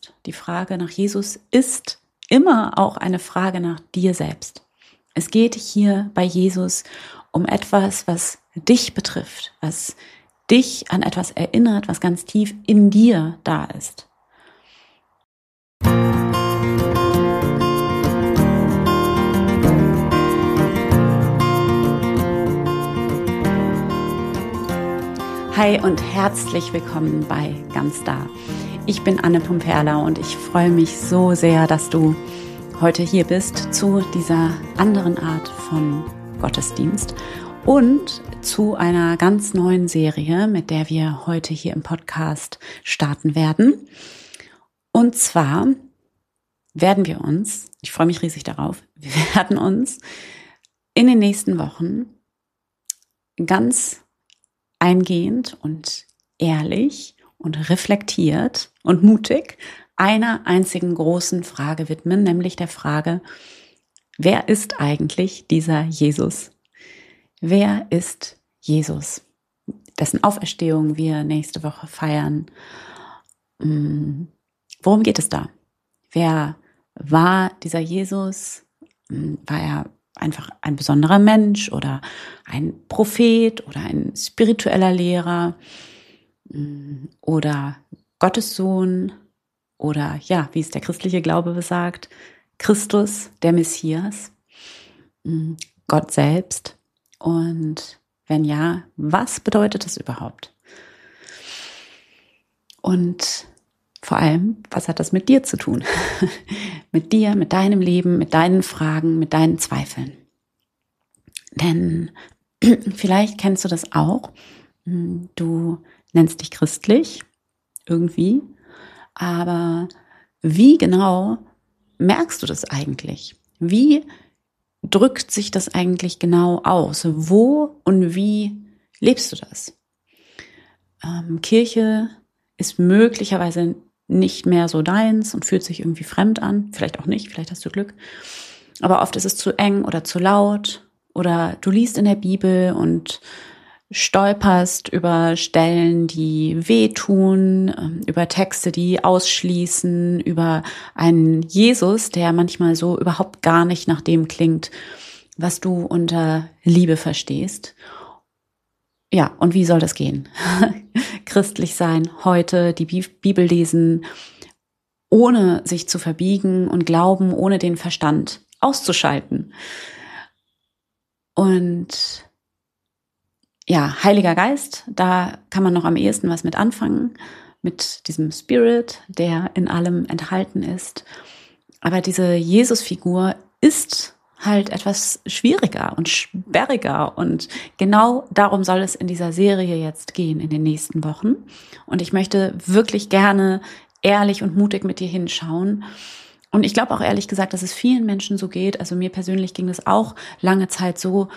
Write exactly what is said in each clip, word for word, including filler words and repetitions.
betrifft, die Frage nach Jesus, ist immer auch eine Frage nach dir selbst. Es geht hier bei Jesus um etwas, was dich betrifft, was dich an etwas erinnert, was ganz tief in dir da ist. Hi und herzlich willkommen bei Ganz Da. Ich bin Anne Pumperla und ich freue mich so sehr, dass du heute hier bist zu dieser anderen Art von Gottesdienst und zu einer ganz neuen Serie, mit der wir heute hier im Podcast starten werden. Und zwar werden wir uns, ich freue mich riesig darauf, wir werden uns in den nächsten Wochen ganz eingehend und ehrlich und reflektiert und mutig einer einzigen großen Frage widmen, nämlich der Frage, wer ist eigentlich dieser Jesus? Wer ist Jesus, dessen Auferstehung wir nächste Woche feiern? Worum geht es da? Wer war dieser Jesus? War er einfach ein besonderer Mensch oder ein Prophet oder ein spiritueller Lehrer oder Gottes Sohn oder ja, wie es der christliche Glaube besagt, Christus, der Messias, Gott selbst? Und wenn ja, was bedeutet das überhaupt? Und vor allem, was hat das mit dir zu tun? Mit dir, mit deinem Leben, mit deinen Fragen, mit deinen Zweifeln. Denn vielleicht kennst du das auch. Du nennst dich christlich, irgendwie. Aber wie genau merkst du das eigentlich? Wie drückt sich das eigentlich genau aus? Wo und wie lebst du das? Ähm, Kirche ist möglicherweise nicht mehr so deins und fühlt sich irgendwie fremd an. Vielleicht auch nicht, vielleicht hast du Glück. Aber oft ist es zu eng oder zu laut. Oder du liest in der Bibel und stolperst über Stellen, die wehtun, über Texte, die ausschließen, über einen Jesus, der manchmal so überhaupt gar nicht nach dem klingt, was du unter Liebe verstehst. Ja, und wie soll das gehen? Christlich sein, heute die Bibel lesen, ohne sich zu verbiegen und glauben, ohne den Verstand auszuschalten. Und ja, Heiliger Geist, da kann man noch am ehesten was mit anfangen, mit diesem Spirit, der in allem enthalten ist. Aber diese Jesus-Figur ist halt etwas schwieriger und sperriger und genau darum soll es in dieser Serie jetzt gehen in den nächsten Wochen. Und ich möchte wirklich gerne ehrlich und mutig mit dir hinschauen. Und ich glaube auch ehrlich gesagt, dass es vielen Menschen so geht, also mir persönlich ging es auch lange Zeit so,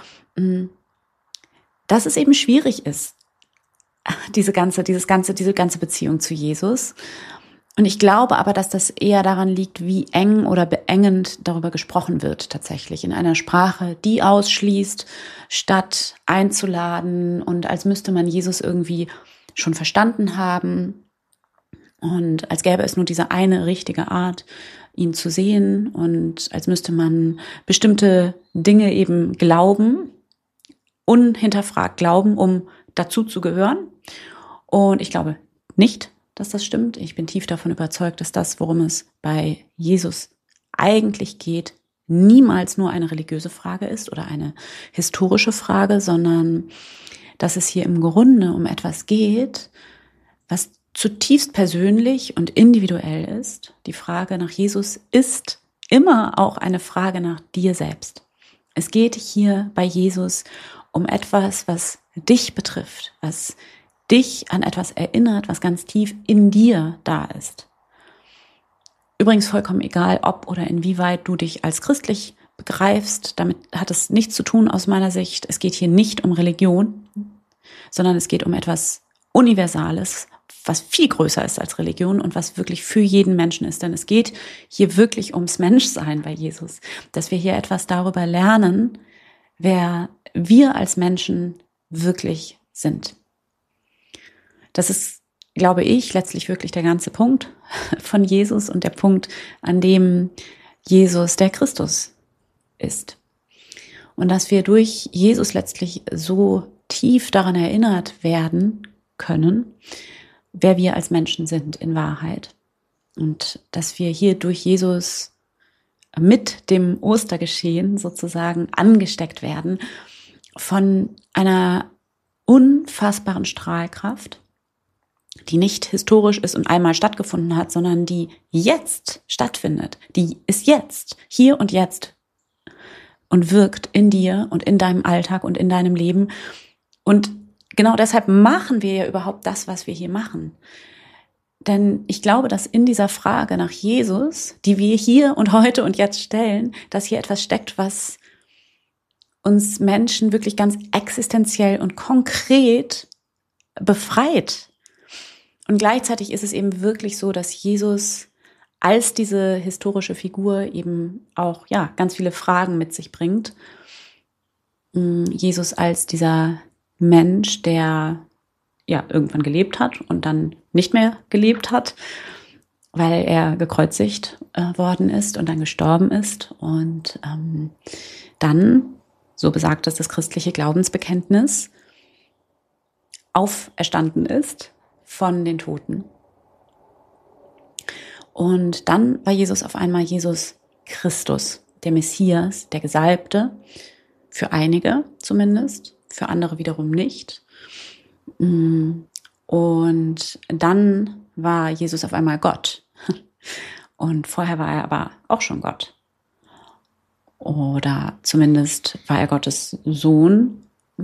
dass es eben schwierig ist, diese ganze, dieses ganze, diese ganze Beziehung zu Jesus. Und ich glaube aber, dass das eher daran liegt, wie eng oder beengend darüber gesprochen wird tatsächlich in einer Sprache, die ausschließt, statt einzuladen und als müsste man Jesus irgendwie schon verstanden haben und als gäbe es nur diese eine richtige Art, ihn zu sehen und als müsste man bestimmte Dinge eben glauben, unhinterfragt glauben, um dazu zu gehören. Und ich glaube nicht, dass das stimmt. Ich bin tief davon überzeugt, dass das, worum es bei Jesus eigentlich geht, niemals nur eine religiöse Frage ist oder eine historische Frage, sondern dass es hier im Grunde um etwas geht, was zutiefst persönlich und individuell ist. Die Frage nach Jesus ist immer auch eine Frage nach dir selbst. Es geht hier bei Jesus um etwas, was dich betrifft, was dich an etwas erinnert, was ganz tief in dir da ist. Übrigens vollkommen egal, ob oder inwieweit du dich als christlich begreifst, damit hat es nichts zu tun aus meiner Sicht. Es geht hier nicht um Religion, sondern es geht um etwas Universales, was viel größer ist als Religion und was wirklich für jeden Menschen ist. Denn es geht hier wirklich ums Menschsein bei Jesus, dass wir hier etwas darüber lernen, wer wir als Menschen wirklich sind. Das ist glaube ich, letztlich wirklich der ganze Punkt von Jesus und der Punkt, an dem Jesus der Christus ist. Und dass wir durch Jesus letztlich so tief daran erinnert werden können, wer wir als Menschen sind in Wahrheit. Und dass wir hier durch Jesus mit dem Ostergeschehen sozusagen angesteckt werden von einer unfassbaren Strahlkraft, die nicht historisch ist und einmal stattgefunden hat, sondern die jetzt stattfindet. Die ist jetzt, hier und jetzt und wirkt in dir und in deinem Alltag und in deinem Leben. Und genau deshalb machen wir ja überhaupt das, was wir hier machen. Denn ich glaube, dass in dieser Frage nach Jesus, die wir hier und heute und jetzt stellen, dass hier etwas steckt, was uns Menschen wirklich ganz existenziell und konkret befreit. Und gleichzeitig ist es eben wirklich so, dass Jesus als diese historische Figur eben auch ja ganz viele Fragen mit sich bringt. Jesus als dieser Mensch, der ja irgendwann gelebt hat und dann nicht mehr gelebt hat, weil er gekreuzigt äh, worden ist und dann gestorben ist und ähm, dann, so besagt es das christliche Glaubensbekenntnis, auferstanden ist von den Toten. Und dann war Jesus auf einmal Jesus Christus, der Messias, der Gesalbte, für einige zumindest, für andere wiederum nicht. Und dann war Jesus auf einmal Gott. Und vorher war er aber auch schon Gott. Oder zumindest war er Gottes Sohn,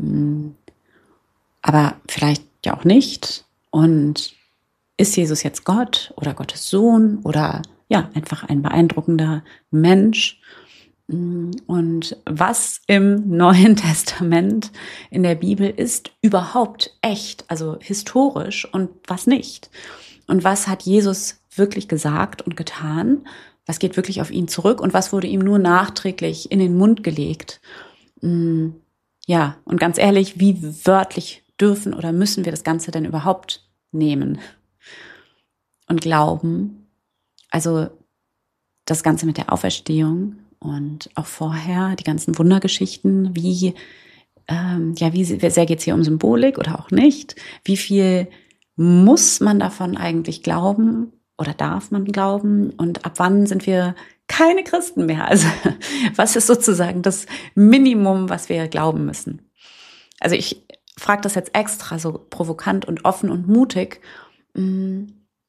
aber vielleicht ja auch nicht. Und ist Jesus jetzt Gott oder Gottes Sohn oder ja, einfach ein beeindruckender Mensch? Und was im Neuen Testament in der Bibel ist überhaupt echt, also historisch und was nicht? Und was hat Jesus wirklich gesagt und getan? Was geht wirklich auf ihn zurück und was wurde ihm nur nachträglich in den Mund gelegt? Ja, und ganz ehrlich, wie wörtlich dürfen oder müssen wir das Ganze denn überhaupt nehmen und glauben? Also das Ganze mit der Auferstehung und auch vorher die ganzen Wundergeschichten, wie ähm, ja, wie sehr geht es hier um Symbolik oder auch nicht? Wie viel muss man davon eigentlich glauben oder darf man glauben? Und ab wann sind wir keine Christen mehr? Also was ist sozusagen das Minimum, was wir glauben müssen? Also ich frage das jetzt extra so provokant und offen und mutig, weil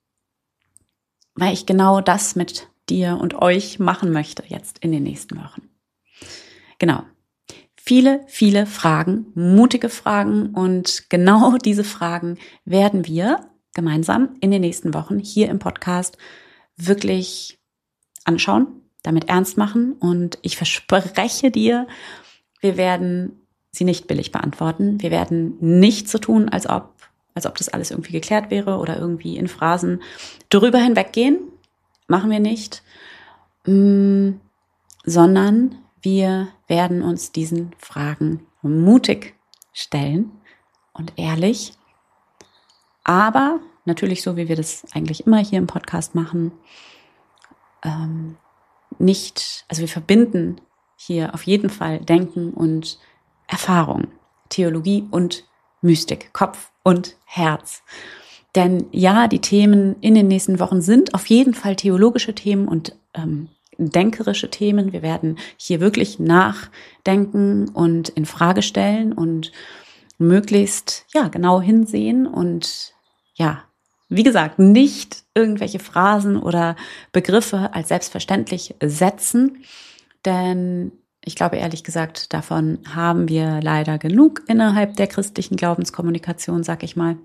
ich genau das mit dir und euch machen möchte jetzt in den nächsten Wochen. Genau. Viele, viele Fragen, mutige Fragen und genau diese Fragen werden wir gemeinsam in den nächsten Wochen hier im Podcast wirklich anschauen, damit ernst machen und ich verspreche dir, wir werden sie nicht billig beantworten. Wir werden nicht so tun, als ob, als ob das alles irgendwie geklärt wäre oder irgendwie in Phrasen drüber hinweggehen. Machen wir nicht, mm, sondern wir werden uns diesen Fragen mutig stellen und ehrlich, aber natürlich so, wie wir das eigentlich immer hier im Podcast machen, ähm, nicht, also wir verbinden hier auf jeden Fall Denken und Erfahrung, Theologie und Mystik, Kopf und Herz. Denn ja, die Themen in den nächsten Wochen sind auf jeden Fall theologische Themen und ähm, denkerische Themen. Wir werden hier wirklich nachdenken und in Frage stellen und möglichst ja genau hinsehen und ja, wie gesagt, nicht irgendwelche Phrasen oder Begriffe als selbstverständlich setzen, denn ich glaube ehrlich gesagt, davon haben wir leider genug innerhalb der christlichen Glaubenskommunikation, sag ich mal.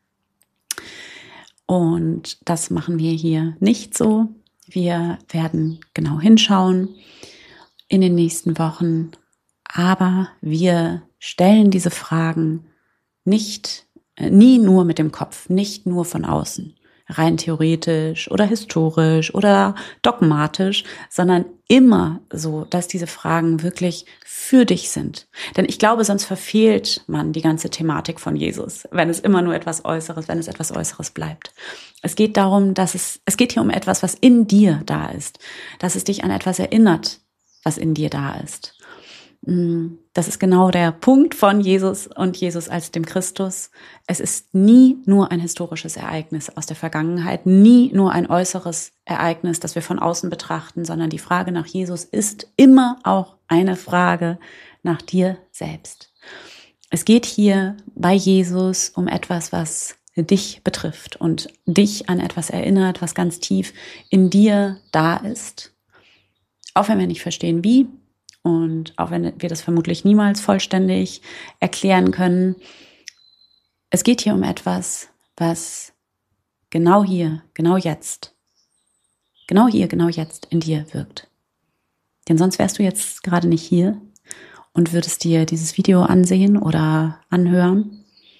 Und das machen wir hier nicht so. Wir werden genau hinschauen in den nächsten Wochen, aber wir stellen diese Fragen nicht, nie nur mit dem Kopf, nicht nur von außen. rein theoretisch oder historisch oder dogmatisch, sondern immer so, dass diese Fragen wirklich für dich sind. Denn ich glaube, sonst verfehlt man die ganze Thematik von Jesus, wenn es immer nur etwas Äußeres, wenn es etwas Äußeres bleibt. Es geht darum, dass es, es geht hier um etwas, was in dir da ist, dass es dich an etwas erinnert, was in dir da ist. Das ist genau der Punkt von Jesus und Jesus als dem Christus. Es ist nie nur ein historisches Ereignis aus der Vergangenheit, nie nur ein äußeres Ereignis, das wir von außen betrachten, sondern die Frage nach Jesus ist immer auch eine Frage nach dir selbst. Es geht hier bei Jesus um etwas, was dich betrifft und dich an etwas erinnert, was ganz tief in dir da ist. Auch wenn wir nicht verstehen, wie. Und auch wenn wir das vermutlich niemals vollständig erklären können, es geht hier um etwas, was genau hier, genau jetzt, genau hier, genau jetzt in dir wirkt. Denn sonst wärst du jetzt gerade nicht hier und würdest dir dieses Video ansehen oder anhören.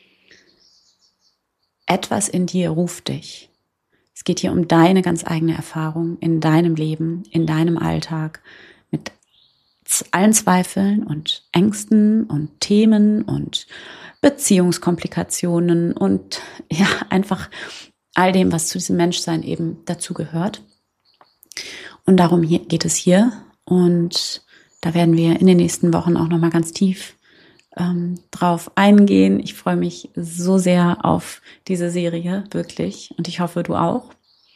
Etwas in dir ruft dich. Es geht hier um deine ganz eigene Erfahrung in deinem Leben, in deinem Alltag, mit allen Zweifeln und Ängsten und Themen und Beziehungskomplikationen und ja, einfach all dem, was zu diesem Menschsein eben dazugehört. Und darum hier geht es hier. Und da werden wir in den nächsten Wochen auch nochmal ganz tief ähm, drauf eingehen. Ich freue mich so sehr auf diese Serie, wirklich. Und ich hoffe, du auch.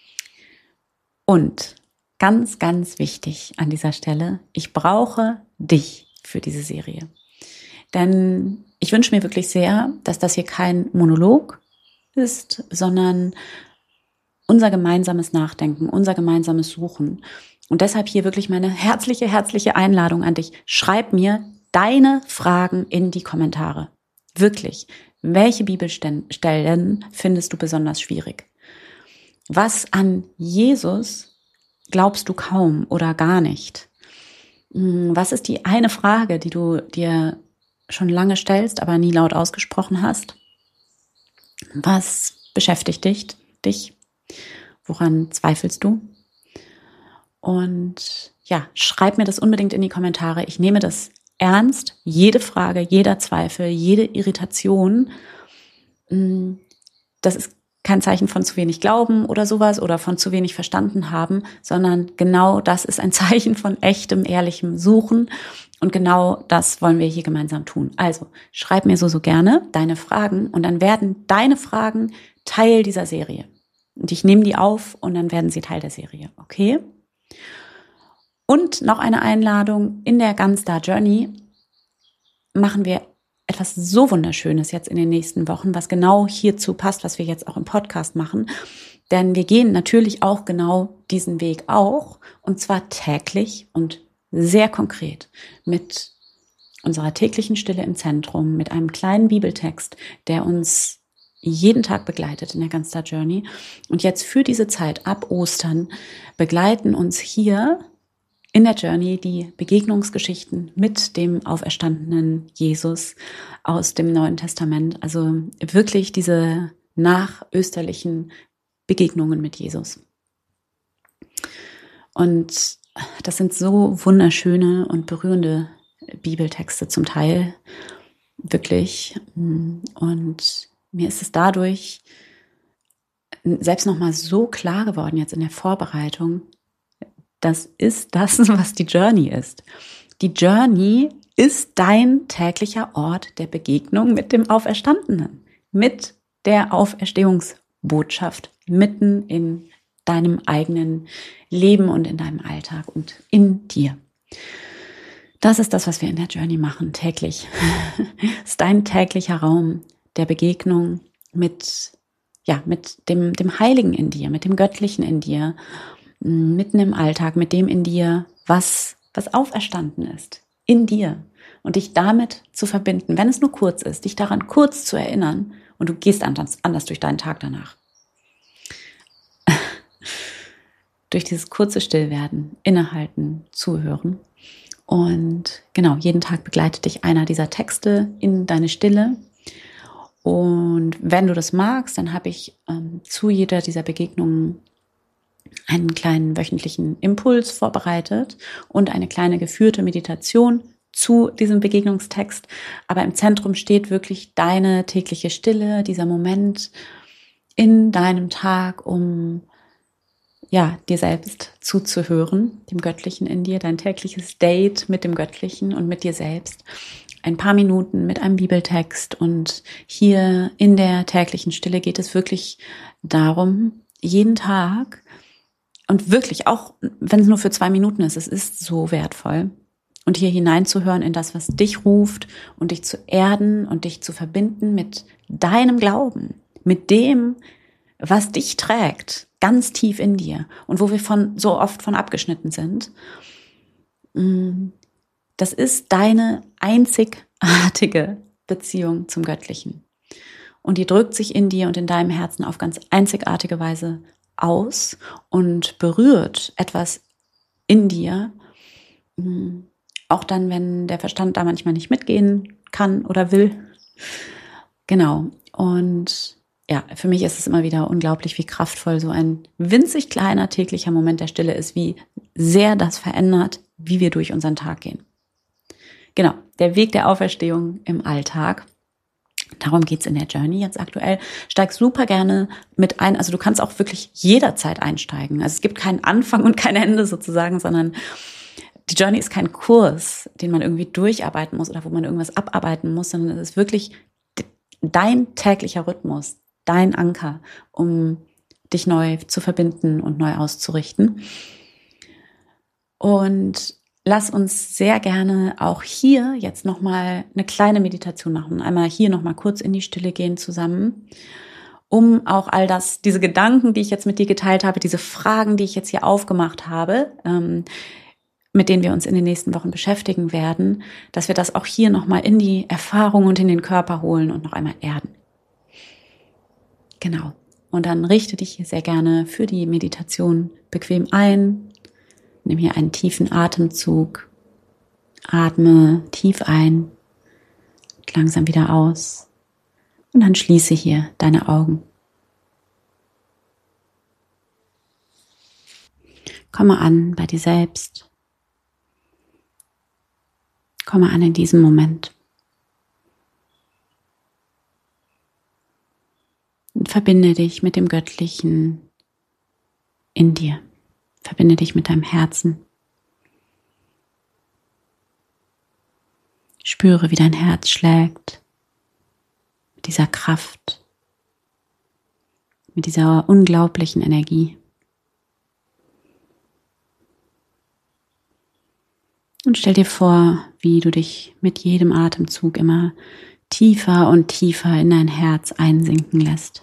Und ganz, ganz wichtig an dieser Stelle, ich brauche dich für diese Serie. Denn ich wünsche mir wirklich sehr, dass das hier kein Monolog ist, sondern unser gemeinsames Nachdenken, unser gemeinsames Suchen. Und deshalb hier wirklich meine herzliche, herzliche Einladung an dich. Schreib mir deine Fragen in die Kommentare. Wirklich. Welche Bibelstellen findest du besonders schwierig? Was an Jesus glaubst du kaum oder gar nicht? Was ist die eine Frage, die du dir schon lange stellst, aber nie laut ausgesprochen hast? Was beschäftigt dich? dich? Woran zweifelst du? Und ja, schreib mir das unbedingt in die Kommentare. Ich nehme das ernst. Jede Frage, jeder Zweifel, jede Irritation. Das ist kein Zeichen von zu wenig Glauben oder sowas oder von zu wenig verstanden haben, sondern genau das ist ein Zeichen von echtem, ehrlichem Suchen. Und genau das wollen wir hier gemeinsam tun. Also schreib mir so, so gerne deine Fragen und dann werden deine Fragen Teil dieser Serie. Und ich nehme die auf und dann werden sie Teil der Serie. Okay? Und noch eine Einladung: In der Gunstar Journey machen wir etwas so Wunderschönes jetzt in den nächsten Wochen, was genau hierzu passt, was wir jetzt auch im Podcast machen. Denn wir gehen natürlich auch genau diesen Weg auch, und zwar täglich und sehr konkret mit unserer täglichen Stille im Zentrum, mit einem kleinen Bibeltext, der uns jeden Tag begleitet in der Gunstar Journey. Und jetzt für diese Zeit ab Ostern begleiten uns hier in der Journey die Begegnungsgeschichten mit dem auferstandenen Jesus aus dem Neuen Testament. Also wirklich diese nachösterlichen Begegnungen mit Jesus. Und das sind so wunderschöne und berührende Bibeltexte zum Teil. Wirklich. Und mir ist es dadurch selbst nochmal so klar geworden jetzt in der Vorbereitung, das ist das, was die Journey ist. Die Journey ist dein täglicher Ort der Begegnung mit dem Auferstandenen, mit der Auferstehungsbotschaft, mitten in deinem eigenen Leben und in deinem Alltag und in dir. Das ist das, was wir in der Journey machen, täglich. Es ist dein täglicher Raum der Begegnung mit, ja, mit dem, dem Heiligen in dir, mit dem Göttlichen in dir, mitten im Alltag, mit dem in dir, was, was auferstanden ist, in dir, und dich damit zu verbinden, wenn es nur kurz ist, dich daran kurz zu erinnern, und du gehst anders, anders durch deinen Tag danach. Durch dieses kurze Stillwerden, innehalten, zuhören. Und genau, jeden Tag begleitet dich einer dieser Texte in deine Stille. Und wenn du das magst, dann habe ich ähm, zu jeder dieser Begegnungen einen kleinen wöchentlichen Impuls vorbereitet und eine kleine geführte Meditation zu diesem Begegnungstext. Aber im Zentrum steht wirklich deine tägliche Stille, dieser Moment in deinem Tag, um ja, dir selbst zuzuhören, dem Göttlichen in dir, dein tägliches Date mit dem Göttlichen und mit dir selbst. Ein paar Minuten mit einem Bibeltext, und hier in der täglichen Stille geht es wirklich darum, jeden Tag, und wirklich auch, wenn es nur für zwei Minuten ist, es ist so wertvoll, und hier hineinzuhören in das, was dich ruft, und dich zu erden und dich zu verbinden mit deinem Glauben, mit dem, was dich trägt, ganz tief in dir und wo wir von so oft von abgeschnitten sind. Das ist deine einzigartige Beziehung zum Göttlichen. Und die drückt sich in dir und in deinem Herzen auf ganz einzigartige Weise aus und berührt etwas in dir. Auch dann, wenn der Verstand da manchmal nicht mitgehen kann oder will. Genau. Und ja, für mich ist es immer wieder unglaublich, wie kraftvoll so ein winzig kleiner täglicher Moment der Stille ist, wie sehr das verändert, wie wir durch unseren Tag gehen. Genau, der Weg der Auferstehung im Alltag. Darum geht's in der Journey jetzt aktuell. Steig super gerne mit ein. Also du kannst auch wirklich jederzeit einsteigen. Also es gibt keinen Anfang und kein Ende sozusagen, sondern die Journey ist kein Kurs, den man irgendwie durcharbeiten muss oder wo man irgendwas abarbeiten muss, sondern es ist wirklich dein täglicher Rhythmus, dein Anker, um dich neu zu verbinden und neu auszurichten. Und lass uns sehr gerne auch hier jetzt nochmal eine kleine Meditation machen. Einmal hier nochmal kurz in die Stille gehen zusammen, um auch all das, diese Gedanken, die ich jetzt mit dir geteilt habe, diese Fragen, die ich jetzt hier aufgemacht habe, ähm, mit denen wir uns in den nächsten Wochen beschäftigen werden, dass wir das auch hier nochmal in die Erfahrung und in den Körper holen und noch einmal erden. Genau. Und dann richte dich hier sehr gerne für die Meditation bequem ein. Nimm hier einen tiefen Atemzug. Atme tief ein, langsam wieder aus. Und dann schließe hier deine Augen. Komme an bei dir selbst. Komme an in diesem Moment. Und verbinde dich mit dem Göttlichen in dir. Verbinde dich mit deinem Herzen. Spüre, wie dein Herz schlägt. Mit dieser Kraft. Mit dieser unglaublichen Energie. Und stell dir vor, wie du dich mit jedem Atemzug immer tiefer und tiefer in dein Herz einsinken lässt.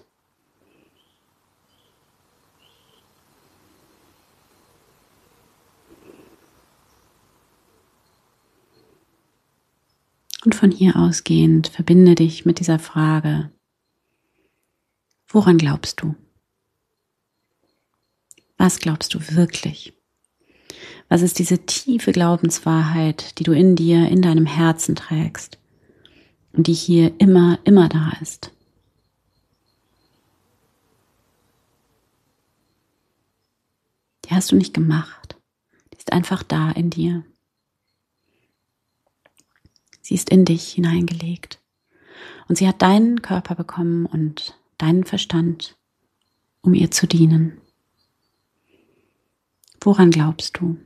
Und von hier ausgehend verbinde dich mit dieser Frage: Woran glaubst du? Was glaubst du wirklich? Was ist diese tiefe Glaubenswahrheit, die du in dir, in deinem Herzen trägst und die hier immer, immer da ist? Die hast du nicht gemacht. Die ist einfach da in dir. Sie ist in dich hineingelegt. Und sie hat deinen Körper bekommen und deinen Verstand, um ihr zu dienen. Woran glaubst du?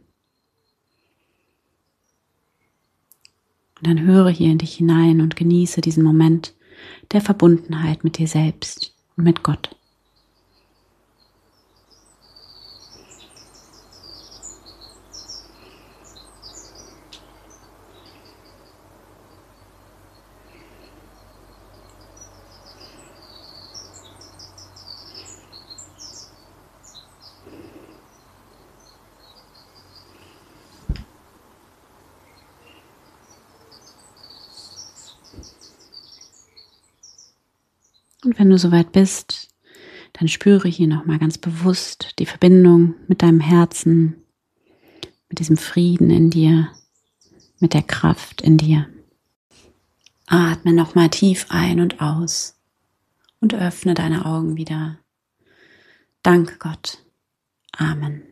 Und dann höre hier in dich hinein und genieße diesen Moment der Verbundenheit mit dir selbst und mit Gott. Und wenn du soweit bist, dann spüre hier nochmal ganz bewusst die Verbindung mit deinem Herzen, mit diesem Frieden in dir, mit der Kraft in dir. Atme nochmal tief ein und aus. und öffne deine Augen wieder. Danke Gott. Amen.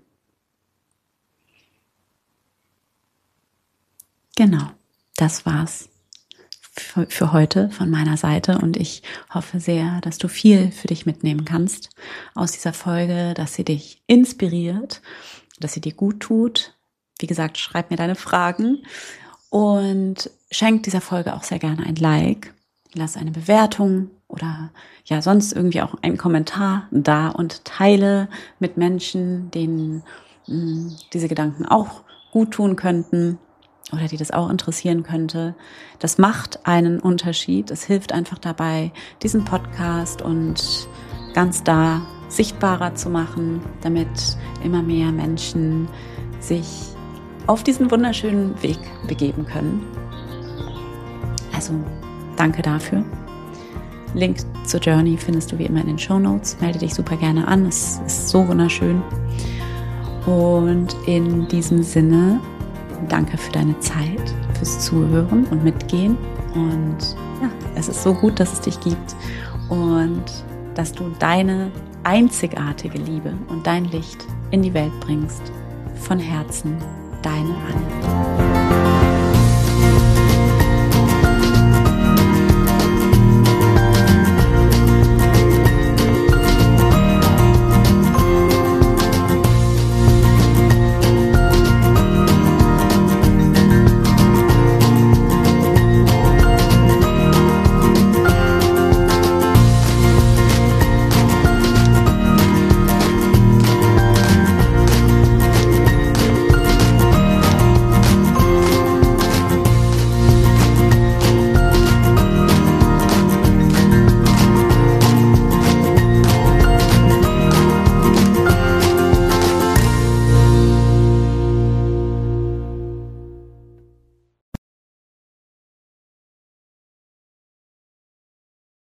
Genau, das war's für, für heute von meiner Seite und ich hoffe sehr, dass du viel für dich mitnehmen kannst aus dieser Folge, dass sie dich inspiriert, dass sie dir gut tut. Wie gesagt, schreib mir deine Fragen und schenk dieser Folge auch sehr gerne ein Like. Lass eine Bewertung oder ja sonst irgendwie auch einen Kommentar da und teile mit Menschen, denen mh, diese Gedanken auch gut tun könnten oder die das auch interessieren könnte. Das macht einen Unterschied. Es hilft einfach dabei, diesen Podcast und ganz da sichtbarer zu machen, damit immer mehr Menschen sich auf diesen wunderschönen Weg begeben können. Also danke dafür. Link zur Journey findest du wie immer in den Shownotes. Melde dich super gerne an, es ist so wunderschön. Und in diesem Sinne, danke für deine Zeit, fürs Zuhören und Mitgehen. Und ja, es ist so gut, dass es dich gibt und dass du deine einzigartige Liebe und dein Licht in die Welt bringst. Von Herzen, deine Anne.